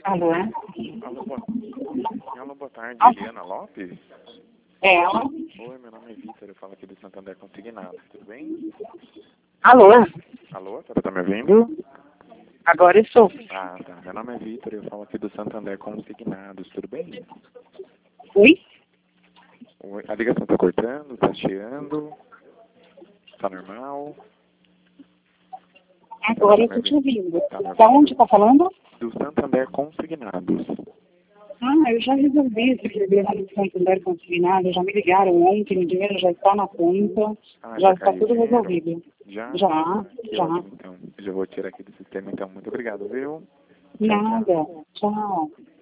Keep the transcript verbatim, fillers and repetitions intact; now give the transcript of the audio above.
Alô? Alô, boa, alô, boa tarde, Ah. Eliana Lopes? É ela? Oi, meu nome é Vitor, eu falo aqui do Santander Consignado, tudo bem? Alô? Alô, a senhora tá me ouvindo? Agora estou. Ah, tá, meu nome é Vitor, eu falo aqui do Santander Consignados, tudo bem? Oi? Oi, a ligação tá cortando, tá chiando, tá normal? Agora eu Tá estou me te ouvindo? ouvindo. Tá me Da ouvindo? onde está falando? Do Santander Consignados. Ah, eu já resolvi esse problema do Santander consignado. Já me ligaram ontem, o dinheiro já está na conta. Ah, Já já está caiu o tudo dinheiro? resolvido. Já? Já, Ah, que já. ótimo, então. Eu já vou tirar aqui do sistema, então. Muito obrigado, viu? Tchau, tchau. Nada. Tchau.